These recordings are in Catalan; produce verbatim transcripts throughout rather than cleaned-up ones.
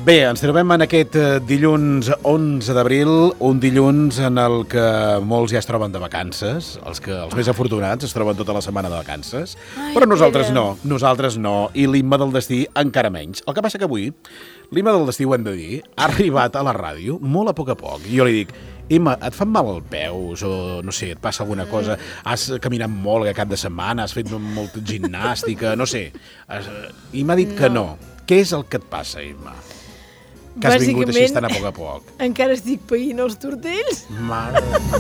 Bé, ens trobem en aquest dilluns onze d'abril, un dilluns en el que molts ja es troben de vacances, els que els més afortunats es troben tota la setmana de vacances, Ai, però nosaltres Pere. no, nosaltres no, i l'himne del destí encara menys. El que passa que avui, l'himne del destí, ho hem de dir, ha arribat a la ràdio molt a poc a poc, i jo li dic, Imma, et fan mal el peus o, no sé, et passa alguna cosa, has caminat molt aquest cap de setmana, has fet molta gimnàstica, no sé, i m'ha dit no. que no. Què és el que et passa, Imma? Que has vingut així tan a poc a poc. Encara estic païnt els tortells. Mare.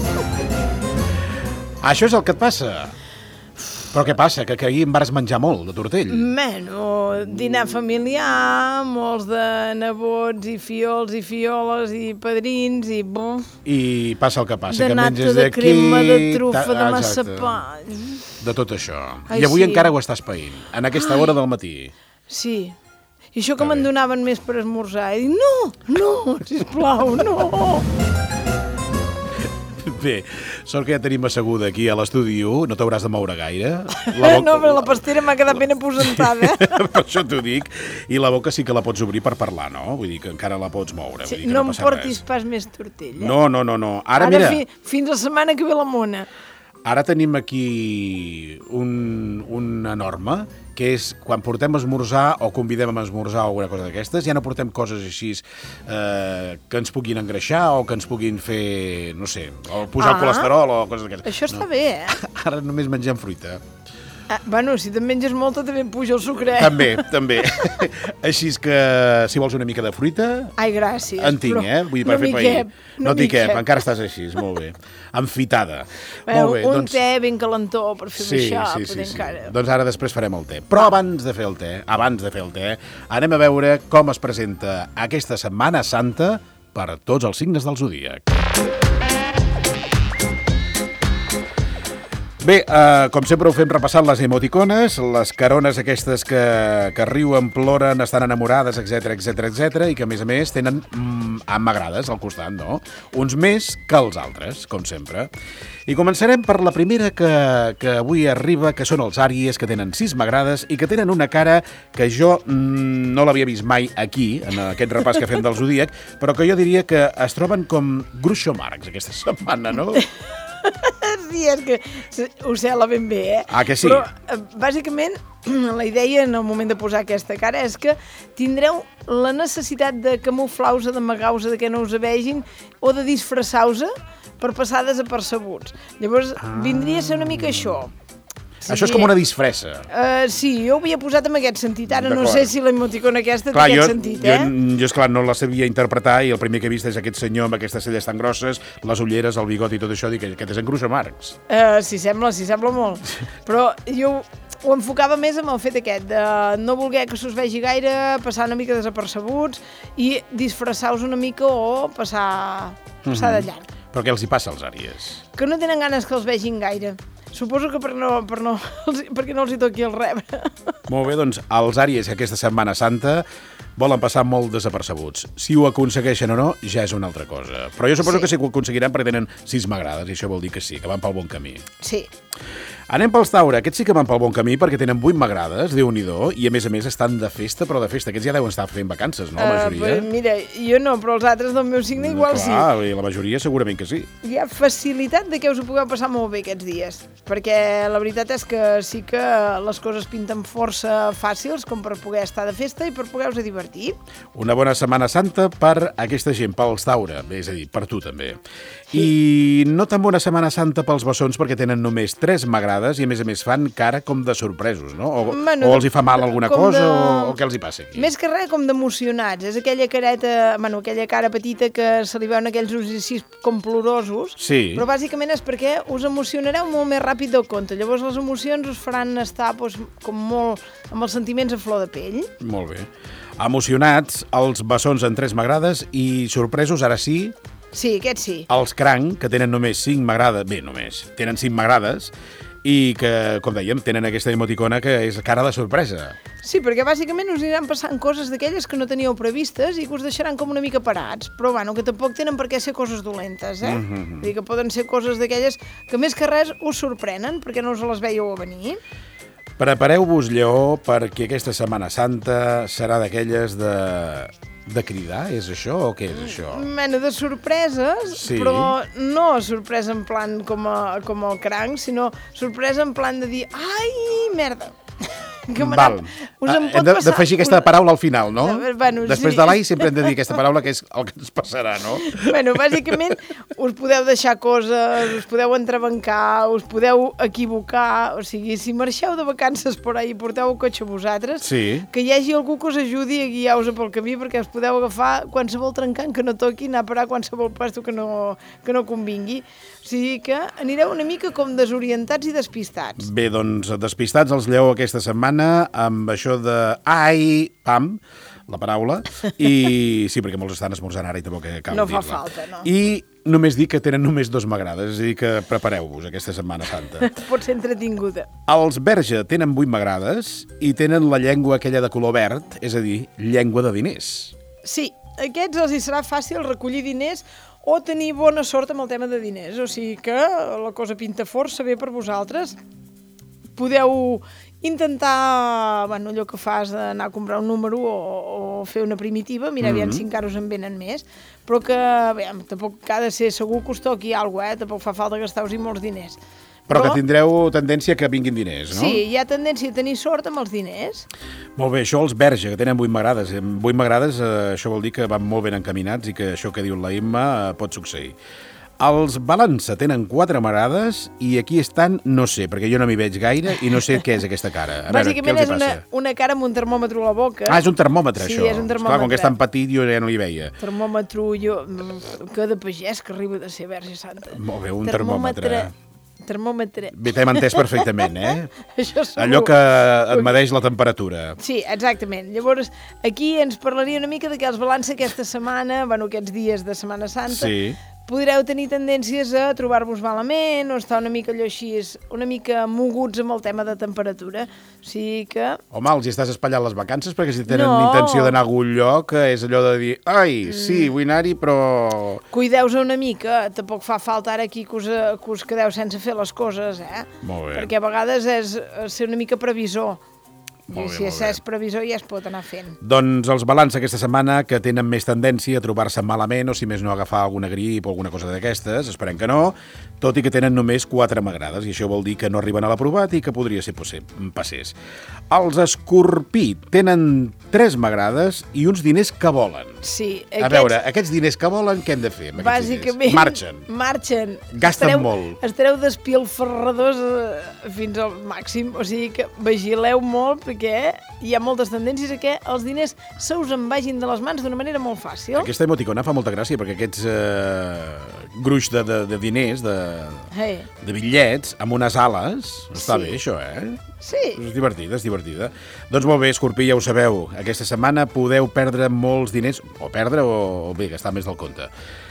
Això és el que et passa? Però què passa? Que, que ahir em vas menjar molt de tortell? Bueno, dinar familiar, molts de nebots i fiols i fioles i padrins i... Buf, I passa el que passa, que menges de d'aquí... crema, de trufa, de massapà... De tot això. Ai, I avui sí. encara ho estàs païnt, en aquesta Ai. hora del matí. Sí. I això que me'n donaven més per esmorzar. I dic, no, no, sisplau, no. Bé, sort que ja tenim asseguda aquí a l'estudi u, no t'hauràs de moure gaire. La boca... No, però la pastera m'ha quedat ben aposentada. Per això t'ho dic. I la boca sí que la pots obrir per parlar, no? Vull dir que encara la pots moure. Sí, vull dir que no no em passa portis res. pas més tortella. No, no, no, no. Ara, Ara mira... Fi, fins la setmana que ve la mona. Ara tenim aquí un, una norma, que és quan portem a esmorzar o convidem a esmorzar o alguna cosa d'aquestes, ja no portem coses així eh, que ens puguin engreixar o que ens puguin fer, no sé, o posar ah, el colesterol o coses d'aquestes. Això està no. bé, eh? Ara només mengem fruita. Ah, bueno, si te'n menges molta també puja el sucre. També, també. Així és que si vols una mica de fruita... Ai, gràcies. En tinc, eh? Vull dir, per no fer pair. Cap, no, no t'hi cap, cap, encara estàs així, molt bé. Enfitada. Bueno, molt bé, un doncs... te ben calentó per fer sí, baixar, sí, sí, sí. encara. Doncs ara després farem el te. Però abans de fer el te, abans de fer el te, anem a veure com es presenta aquesta Setmana Santa per tots els signes del zodíac. Bé, eh, com sempre ho fem repassant les emoticones, les carones aquestes que, que riuen, ploren, estan enamorades, etc etc etc i que a més a més tenen mm, m'agrades al costat, no? Uns més que els altres, com sempre. I començarem per la primera que, que avui arriba, que són els àries, que tenen sis m'agrades i que tenen una cara que jo mm, no l'havia vist mai aquí, en aquest repàs que fem del zodíac, però que jo diria que es troben com Groucho Marx aquesta setmana, no? Sí, és que ho sela ben bé, eh? Ah, que sí? Però, bàsicament, la idea en el moment de posar aquesta cara és que tindreu la necessitat de camuflar-vos, d'amagar-vos, de que no us vegin, o de disfressar-vos per passar desapercebuts. Llavors, ah. vindria a ser una mica això. Sí, això és com una disfressa. Uh, sí, jo ho havia posat en aquest sentit. Ara no sé si l'emoticona aquesta clar, té aquest jo, sentit, eh? Jo, jo, esclar, no la sabia interpretar i el primer que he vist és aquest senyor amb aquestes celles tan grosses, les ulleres, el bigot i tot això, dic que aquest és en Groucho Marx. Uh, sí, sembla, sí, sembla molt. Però jo ho enfocava més amb el fet aquest, de no voler que s'us vegi gaire, passar una mica desapercebuts i disfressar-vos una mica o passar, passar de llarg. Però què els hi passa als àries? Que no tenen ganes que els vegin gaire. Suposo que per no, per no, perquè no els hi toqui el rebre. Molt bé, doncs els àries aquesta Setmana Santa volen passar molt desapercebuts. Si ho aconsegueixen o no, ja és una altra cosa. Però jo suposo sí. que sí que ho aconseguiran perquè tenen sis m'agrades i això vol dir que sí, que van pel bon camí. Sí. Anem pels Taure. Aquests sí que van pel bon camí perquè tenen vuit m'agrades, Déu-n'hi-do, i a més a més estan de festa, però de festa. Aquests ja deuen estar fent vacances, no, la majoria? Uh, pues mira, jo no, però els altres del meu signe igual no, sí. Clar, la majoria segurament que sí. Hi ha facilitat de que us ho pugueu passar molt bé aquests dies, perquè la veritat és que sí que les coses pinten força fàcils com per poder estar de festa i per poder-vos divertir. Una bona Setmana Santa per aquesta gent, pels Taure, bé, és a dir, per tu també. Sí. I no tan bona Setmana Santa pels bessons perquè tenen només tres m'agrades i a més a més fan cara com de sorpresos, no? O, bueno, o els hi fa mal alguna cosa de... o, o què els hi passa aquí? Més que res com d'emocionats. És aquella careta, bueno, aquella cara petita que se li veuen aquells ulls així com plorosos, sí. Però bàsicament és perquè us emocionareu molt més ràpid del compte. Llavors les emocions us faran estar doncs, com molt amb els sentiments a flor de pell. Molt bé. Emocionats, els bessons en tres m'agrades i sorpresos, ara sí... Sí, aquests sí. Els cranc, que tenen només cinc m'agrades, bé, només, tenen cinc m'agrades, i que, com dèiem, tenen aquesta emoticona que és cara de sorpresa. Sí, perquè bàsicament us aniran passant coses d'aquelles que no teníeu previstes i que us deixaran com una mica parats, però bueno, que tampoc tenen per què ser coses dolentes, eh? Mm-hmm. Vull dir que poden ser coses d'aquelles que més que res us sorprenen, perquè no us les veieu a venir. Prepareu-vos, Lleó, perquè aquesta Setmana Santa serà d'aquelles de De cridar, és això o què és això? Mena de sorpreses, Sí. però no sorpresa en plan com, a, com el cranc, sinó sorpresa en plan de dir ai, merda. Que m'ha Val. anat- us Ah, en hem pot de- passar d'afegir aquesta una- paraula al final, no? Eh, bueno, Després sí. de l'ai sempre hem de dir aquesta paraula, que és el que ens passarà, no? Bueno, bàsicament us podeu deixar coses, us podeu entrebancar, us podeu equivocar, o sigui, si marxeu de vacances per ahí i porteu el cotxe vosaltres, Sí. que hi hagi algú que us ajudi a guiar-vos pel camí perquè us podeu agafar qualsevol trencant que no toqui, anar a parar qualsevol puesto que no, que no convingui. O sigui que anireu una mica com desorientats i despistats. Bé, doncs, despistats els lleu aquesta setmana amb això de ai, pam, la paraula, i sí, perquè molts estan esmorzant ara i tampoc cal No fa dir-la. falta, no. I només dir que tenen només dos m'agrades, és a dir, que prepareu-vos aquesta Setmana Santa. Pot ser entretinguda. Els Verge tenen vuit m'agrades i tenen la llengua aquella de color verd, és a dir, llengua de diners. Sí, a aquests els hi serà fàcil recollir diners o tenir bona sort amb el tema de diners. O sigui que la cosa pinta força bé per vosaltres. Podeu intentar, bueno, allò que fas d'anar a comprar un número o, o fer una primitiva, mirar aviam mm -hmm. si encara us en venen més, però que, bé, tampoc ha de ser segur que us toqui alguna cosa, eh? Tampoc fa falta gastar-vos-hi molts diners. Però, però que tindreu tendència que vinguin diners, no? Sí, hi ha tendència a tenir sort amb els diners. Molt bé, això els Verge, que tenen vuit m'agrades. Amb vuit m'agrades, eh, això vol dir que van molt ben encaminats i que això que diu la Imma eh, pot succeir. Els Balança tenen quatre m'agrades i aquí estan, no sé, perquè jo no m'hi veig gaire i no sé què és aquesta cara. A veure, què Bàsicament els és hi una, passa? una cara amb un termòmetre a la boca. Ah, és un termòmetre, Sí, això. és un Esclar, termòmetre. com que és tan petit jo ja no hi veia. Termòmetre, jo... mm, que de pagès que arriba de ser Verge Santa. Molt bé, un termòmetre. Termòmetre. Bé, t'hem entès perfectament, eh? Això segur. Allò que et medeix la temperatura. Sí, exactament. Llavors, aquí ens parlaria una mica de que els balança aquesta setmana, bueno, aquests dies de Setmana Santa, Sí. podreu tenir tendències a trobar-vos malament o estar una mica allò així, una mica moguts amb el tema de temperatura. O sigui que... Home, els hi estàs espatllant les vacances perquè si tenen No. intenció d'anar a algun lloc és allò de dir, ai, sí, vull anar-hi, però... Cuideu-vos una mica, tampoc fa falta ara aquí que us, que us quedeu sense fer les coses, eh? Molt bé. Perquè a vegades és ser una mica previsor. Molt I bé, si molt és bé. és previsor ja es pot anar fent. Doncs els balanç aquesta setmana que tenen més tendència a trobar-se malament o si més no agafar alguna grip o alguna cosa d'aquestes, esperem que no, tot i que tenen només quatre m'agrades i això vol dir que no arriben a l'aprovat i que podria ser possi- passés. Els Escorpí tenen tres m'agrades i uns diners que volen. Sí, A veure, aquests diners que volen, què hem de fer amb aquests bàsicament... diners? Marxen. Marxen. Gasten estareu, molt. Estareu despilfarradors eh, fins al màxim, o sigui que vigileu molt perquè hi ha moltes tendències a que els diners se us en vagin de les mans d'una manera molt fàcil. Aquesta emoticona fa molta gràcia perquè aquests eh, gruix de, de, de diners, de, Hey. de bitllets, amb unes ales, està Sí. bé això, eh? Sí, És divertida, és divertida. Doncs molt bé, Escorpí, ja ho sabeu, aquesta setmana podeu perdre molts diners, o perdre o, o bé, gastar més del compte.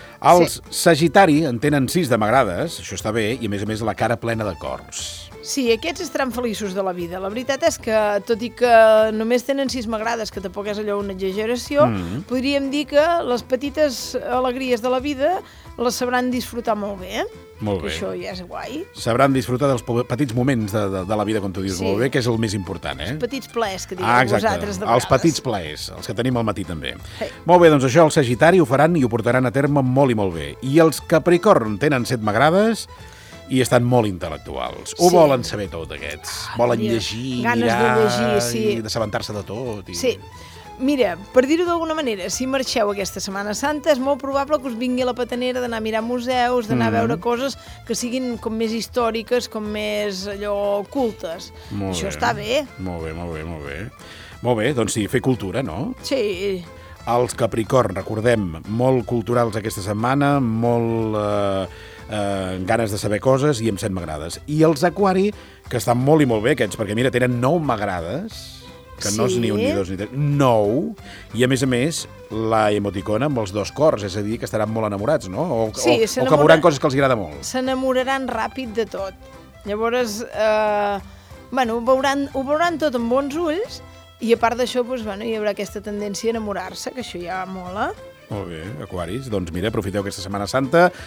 Els Sí. Sagitari en tenen sis de m'agrades, això està bé, i a més a més la cara plena de cors. sí, aquests estaran feliços de la vida. La veritat és que, tot i que només tenen sis m'agrades, que tampoc és allò una exageració, Mm. podríem dir que les petites alegries de la vida les sabran disfrutar molt bé. Molt Que bé. això ja és guai. Sabran disfrutar dels po- petits moments de, de, de la vida, com tu dius Sí. molt bé, que és el més important, eh? Petits plaers que digueu Ah, exacte, vosaltres de els vegades. petits plaers, els que tenim al matí també. Hey. Molt bé, doncs això el Sagitari ho faran i ho portaran a terme molt i molt bé. I els Capricorn tenen set m'agrades i estan molt intel·lectuals. Ho Sí. volen saber tot, aquests. Volen Maria, llegir, ganes de mirar llegir, sí. i d'assabentar-se de tot. I... Sí. Mira, per dir-ho d'alguna manera, si marxeu aquesta Setmana Santa, és molt probable que us vingui la patanera d'anar a mirar museus, d'anar Mm. a veure coses que siguin com més històriques, com més allò cultes. Molt Això bé. està bé. Molt bé, molt bé, molt bé. Molt bé, doncs sí, fer cultura, no? Sí, Els Capricorn, recordem, molt culturals aquesta setmana, molt eh, eh, ganes de saber coses i amb set m'agrades. I els Aquari, que estan molt i molt bé aquests, perquè mira, tenen nou m'agrades, que no és Sí. ni un, ni dos, ni tres, nou, i a més a més la emoticona amb els dos cors, és a dir, que estaran molt enamorats, no? O, Sí, o, o que s'enamora- veuran coses que els agrada molt. s'enamoraran ràpid de tot. Llavors, eh, bueno, ho veuran, ho veuran tot amb bons ulls i a part d'això, doncs, bueno, hi haurà aquesta tendència a enamorar-se, que això ja mola. Molt bé, Aquaris, doncs mira, aprofiteu aquesta Setmana Santa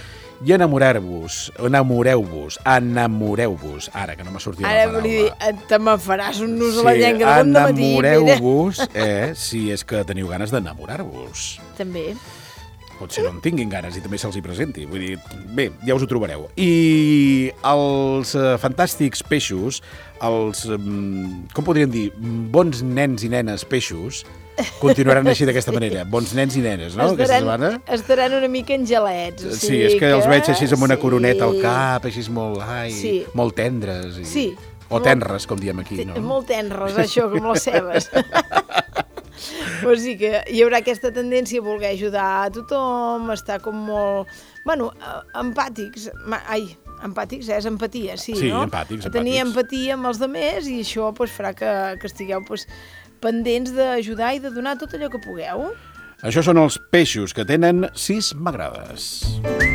i enamoreu-vos, enamoreu-vos, enamoreu-vos. Ara, que no m'ha sortit Ara, la paraula. Ara, te me faràs un nus a la llengua de bon dematí. Sí, enamoreu-vos, eh, si és que teniu ganes d'enamorar-vos. També. Potser no en tinguin ganes i també se'ls hi presenti. Vull dir, bé, ja us ho trobareu. I els eh, fantàstics peixos, els, mm, com podríem dir, bons nens i nenes peixos, continuaran així d'aquesta manera. Bons nens i nenes, no? Estaran, estaran una mica angelets. O sigui sí, és que, que els veig així amb una sí. coroneta al cap, així molt, ai, sí. molt tendres. I... Sí. O molt... tenres, com diem aquí, no? Molt tenres, això, com les cebes. O sigui que hi haurà aquesta tendència a voler ajudar a tothom, estar com molt... Bueno, empàtics. Ai, empàtics, eh? És empatia, sí, sí no? Sí, empàtics, empàtics. Tenir empatia amb els altres i això pues, farà que, que estigueu pues, pendents d'ajudar i de donar tot allò que pugueu. Això són els peixos que tenen sis m'agrades.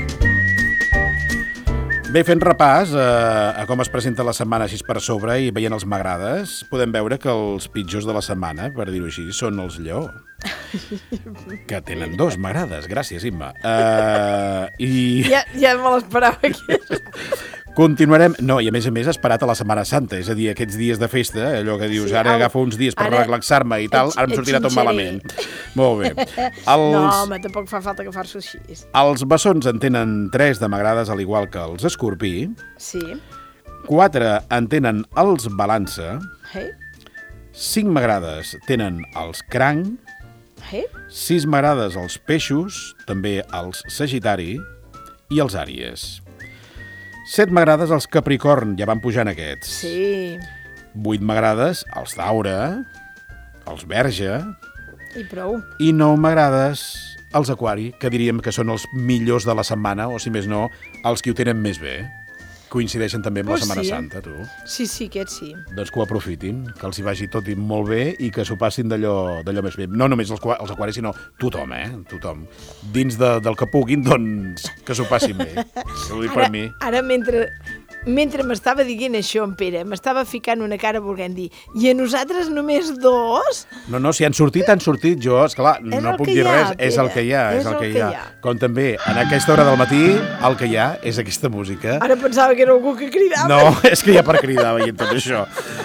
Bé, fent repàs a, a com es presenta la setmana així per sobre i veient els m'agrades, podem veure que els pitjors de la setmana, per dir-ho així, són els lleó. Que tenen dos m'agrades. Gràcies, Imma. Uh, i... Ja, ja me l'esperava aquí. Continuarem... No, i a més a més esperat a la Setmana Santa, és a dir, aquests dies de festa, allò que dius, sí, ara el... agafo uns dies per ara... relaxar-me i tal, ara em sortirà tot malament. Molt bé. Els... No, home, tampoc fa falta agafar-s'ho així. Els bessons en tenen tres de m'agrades, al igual que els escorpí. Sí. Quatre en tenen els balança. Hey. Cinc m'agrades tenen els cranc. Hey. Sis m'agrades els peixos, també els sagitari i els àries. Set m'agrades els capricorn, ja van pujant aquests. Sí. Vuit m'agrades els taure, els verge. I prou. I nou m'agrades els aquari, que diríem que són els millors de la setmana, o si més no, els que ho tenen més bé. Coincideixen també amb pues la Setmana sí. Santa, tu. Sí, sí, aquests sí. Doncs que ho aprofitin, que els hi vagi tot molt bé i que s'ho passin d'allò més bé. No només els, els aquaris, sinó tothom, eh? Tothom. Dins de, del que puguin, doncs, que s'ho passin bé. Ho dic per mi. Ara, mentre, mentre m'estava dient això, en Pere, m'estava ficant una cara volent dir i a nosaltres només dos? No, no, si han sortit, han sortit. Jo, esclar, no puc dir res. Pere. És el que hi ha, és, és el que, que hi ha. ha. Com també, en aquesta hora del matí, el que hi ha és aquesta música. Ara pensava que era algú que cridava. No, és que ja per cridar veient tot això.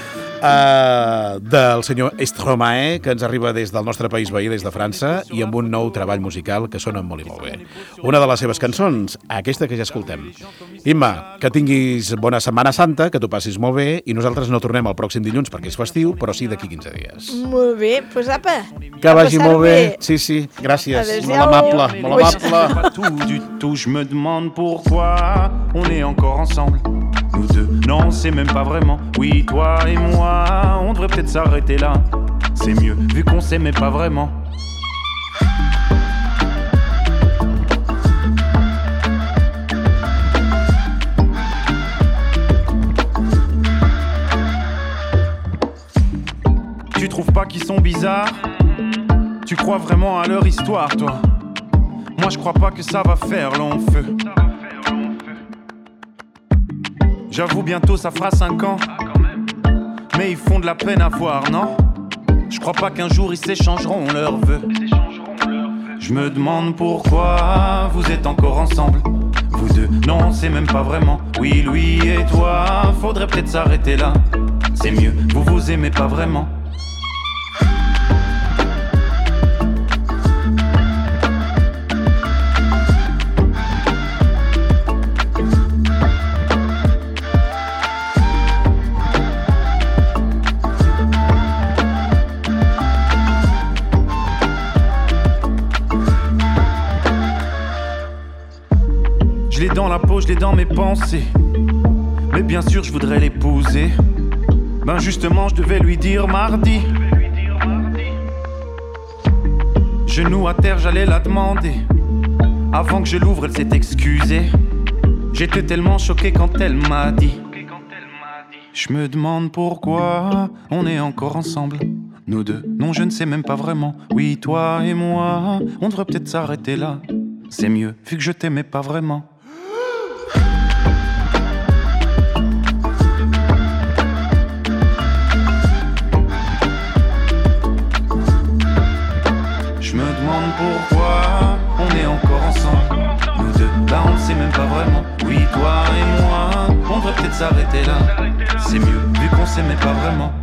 Uh, del senyor Stromae, que ens arriba des del nostre país veí, des de França, i amb un nou treball musical que sona molt i molt bé. Una de les seves cançons, aquesta que ja escoltem. Imma, que tinguis bona Setmana Santa, que t'ho passis molt bé, i nosaltres no tornem el pròxim dilluns perquè és festiu, però sí d'aquí quinze dies. Molt bé, doncs pues apa. Que vagi molt bé. bé. Sí, sí, gràcies. Adéu. Molt amable, molt amable. Tout du tout, je me demande pourquoi on est encore ensemble. Nous deux, non, c'est même pas vraiment. Oui, toi et moi, on devrait peut-être s'arrêter là. C'est mieux, vu qu'on s'aimait pas vraiment. Tu trouves pas qu'ils sont bizarres? Tu crois vraiment à leur histoire, toi? Moi, je crois pas que ça va faire long feu. J'avoue, bientôt ça fera cinq ans. Mais ils font de la peine à voir, non? Je crois pas qu'un jour ils s'échangeront leurs vœux. Je me demande pourquoi vous êtes encore ensemble. Vous deux, non, c'est même pas vraiment. Oui, lui et toi, faudrait peut-être s'arrêter là. C'est mieux, vous vous aimez pas vraiment. Dans la peau, je l'ai dans mes pensées. Mais bien sûr, je voudrais l'épouser. Ben justement, je devais lui dire mardi. Genou à terre, j'allais la demander. Avant que je l'ouvre, elle s'est excusée. J'étais tellement choqué quand elle m'a dit. Je me demande pourquoi on est encore ensemble. Nous deux, non, je ne sais même pas vraiment. Oui, toi et moi, on devrait peut-être s'arrêter là. C'est mieux, vu que je t'aimais pas vraiment. Je me demande pourquoi on est encore ensemble. Nous deux, là on ne sait même pas vrai. s'arrêter là. C'est mieux, vu qu'on s'aimait pas vraiment.